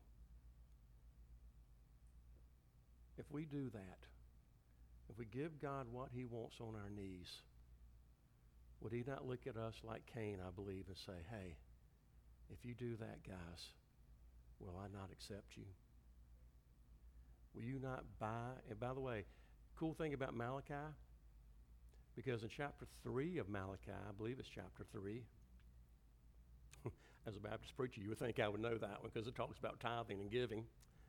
Speaker 4: If we do that, if we give God what he wants on our knees, would he not look at us like Cain, I believe, and say, hey, if you do that, guys, will I not accept you? Will you not buy? And by the way, cool thing about Malachi, because in chapter three of Malachi, I believe it's chapter three, as a Baptist preacher, you would think I would know that one because it talks about tithing and giving.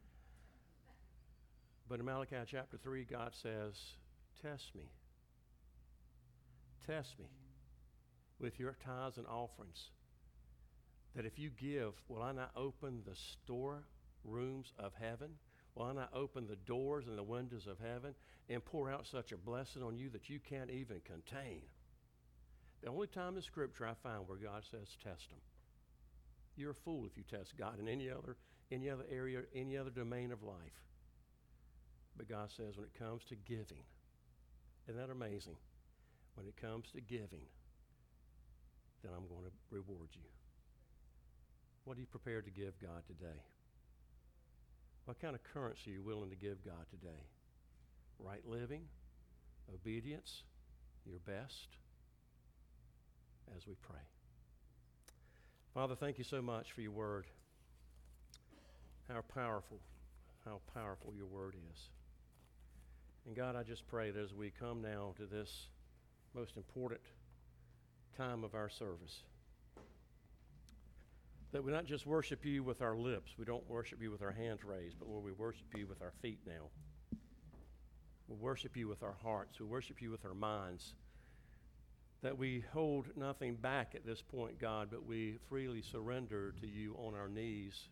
Speaker 4: But in Malachi chapter three, God says, test me. Test me with your tithes and offerings. That if you give, will I not open the storerooms of heaven? Will I not open the doors and the windows of heaven and pour out such a blessing on you that you can't even contain? The only time in Scripture I find where God says test them. You're a fool if you test God in any other, any other area, any other domain of life. But God says when it comes to giving, isn't that amazing? When it comes to giving, then I'm going to reward you. What are you prepared to give God today? What kind of currency are you willing to give God today? Right living, obedience, your best, as we pray. Father, thank you so much for your word. How powerful, how powerful your word is. And God, I just pray that as we come now to this most important time of our service, that we not just worship you with our lips, we don't worship you with our hands raised, but Lord, we worship you with our feet now. We worship you with our hearts. We worship you with our minds. That we hold nothing back at this point, God, but we freely surrender to you on our knees.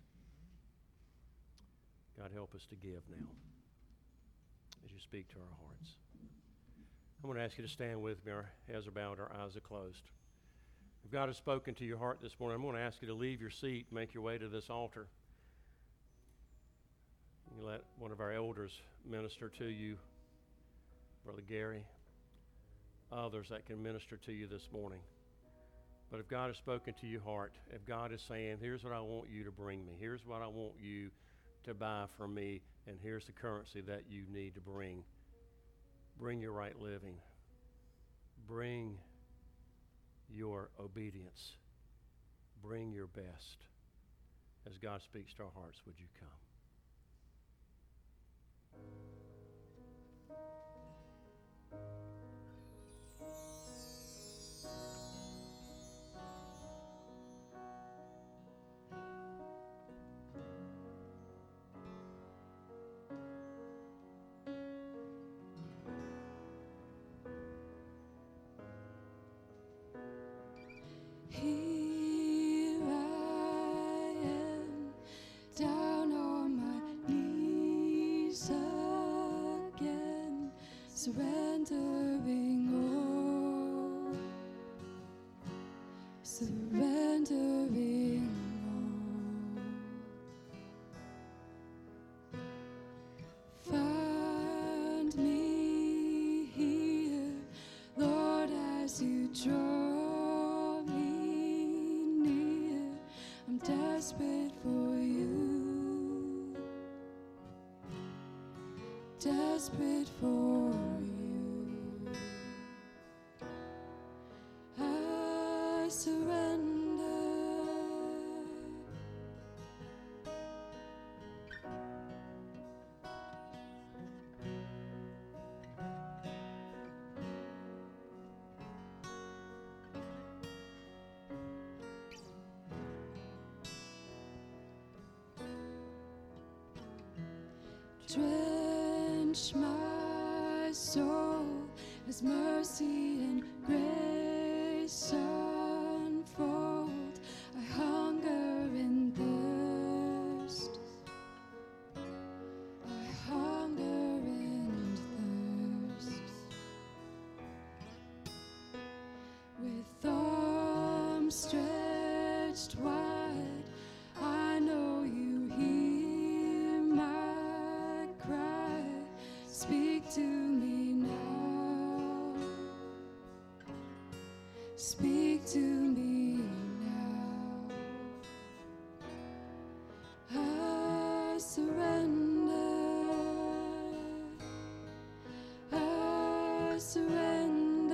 Speaker 4: God, help us to give now as you speak to our hearts. I'm going to ask you to stand with me. Our heads are bowed, our eyes are closed. If God has spoken to your heart this morning, I'm going to ask you to leave your seat, make your way to this altar. You let one of our elders minister to you, Brother Gary, others that can minister to you this morning. But if God has spoken to your heart, if God is saying, here's what I want you to bring me, here's what I want you to buy from me, and here's the currency that you need to bring, bring your right living, bring your obedience, bring your best. As God speaks to our hearts, would you come?
Speaker 3: Here I am, down on my knees again, surrendering all, surrendering all. Find me here, Lord, as you draw. Desperate for you, desperate for you. I surrender. Drench my soul as mercy and grace unfold. I hunger and thirst. I hunger and thirst. With arms stretched wide, I know you hear my cry. Speak to me now. Speak to me now. I surrender. I surrender.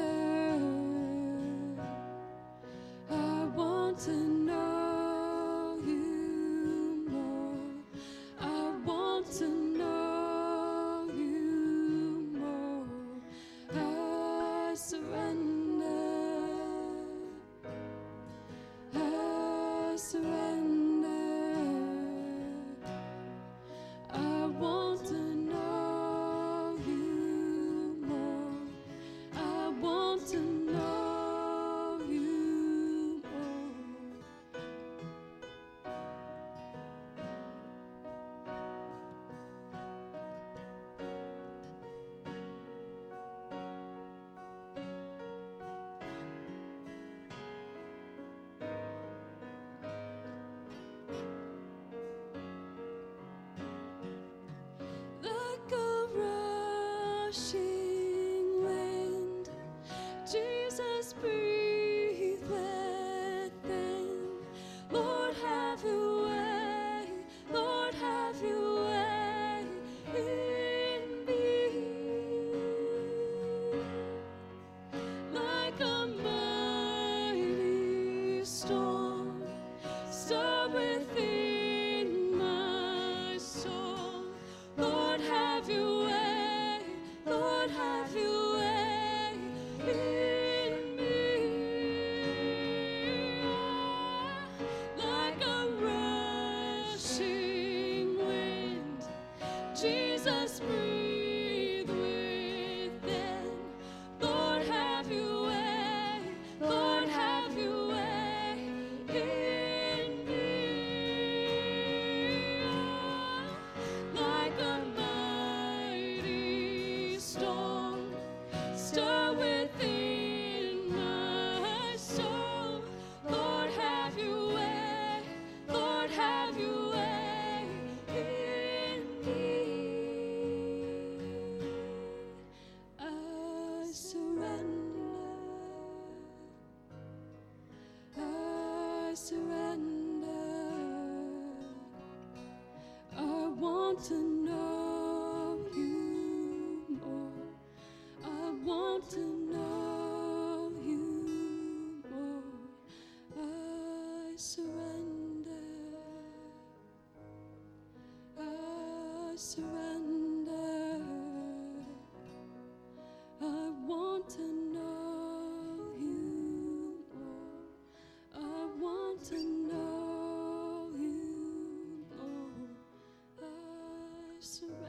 Speaker 3: I want to know you more. I want to know you more. I surrender. I surrender. I want to know you more. I want to know you more. rushing wind. Jesus, breathe within. Lord, have your way. Lord, have your way in me. Like a mighty storm, stir within my soul. Lord, have your way. Lord, have your way in me. Like a rushing wind, Jesus, breathe within. Lord, have your way. Lord, have your way in me. Like a mighty storm, stir within my soul. Lord, have your way. Lord, have your way in me. I surrender. I surrender. I want to know you more. I want to know you more. I surrender. I surrender. I want to know you more. I want to know you more. I surrender.